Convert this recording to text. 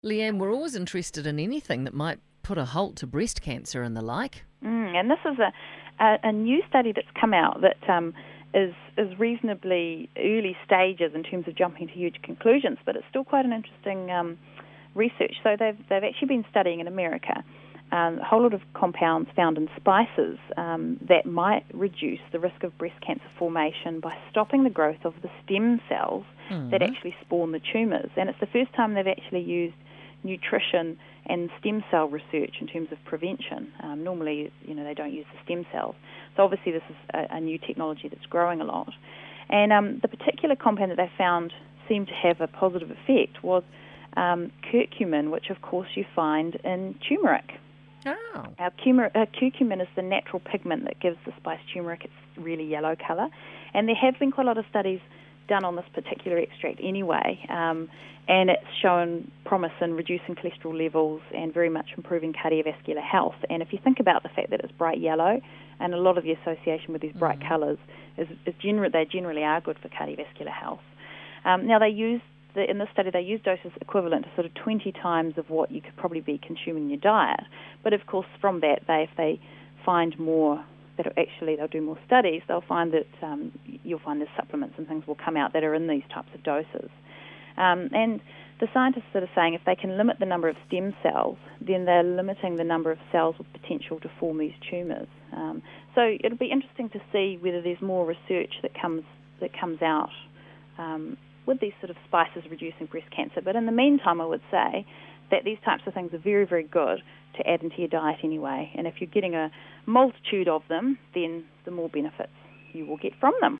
Leanne, we're always interested in anything that might put a halt to breast cancer and the like. And this is a new study that's come out that is reasonably early stages in terms of jumping to huge conclusions, but it's still quite an interesting research. So they've actually been studying in America a whole lot of compounds found in spices that might reduce the risk of breast cancer formation by stopping the growth of the stem cells that actually spawn the tumours. And it's the first time they've actually used nutrition and stem cell research in terms of prevention. Normally, they don't use the stem cells. So obviously this is a new technology that's growing a lot. And the particular compound that they found seemed to have a positive effect was curcumin, which of course you find in turmeric. Oh. Curcumin is the natural pigment that gives the spice turmeric its really yellow colour. And there have been quite a lot of studies done on this particular extract anyway, and it's shown promise in reducing cholesterol levels and very much improving cardiovascular health. And if you think about the fact that it's bright yellow, and a lot of the association with these bright colours is they generally are good for cardiovascular health. Now in this study, they used doses equivalent to sort of 20 times of what you could probably be consuming in your diet. But of course, from that, if they find more, they'll do more studies, they'll find that you'll find the supplements and things will come out that are in these types of doses. And the scientists are saying if they can limit the number of stem cells, then they're limiting the number of cells with potential to form these tumours. So it'll be interesting to see whether there's more research that comes out with these sort of spices reducing breast cancer. But in the meantime, I would say that these types of things are very, very good to add into your diet anyway. And if you're getting a multitude of them, then the more benefits you will get from them.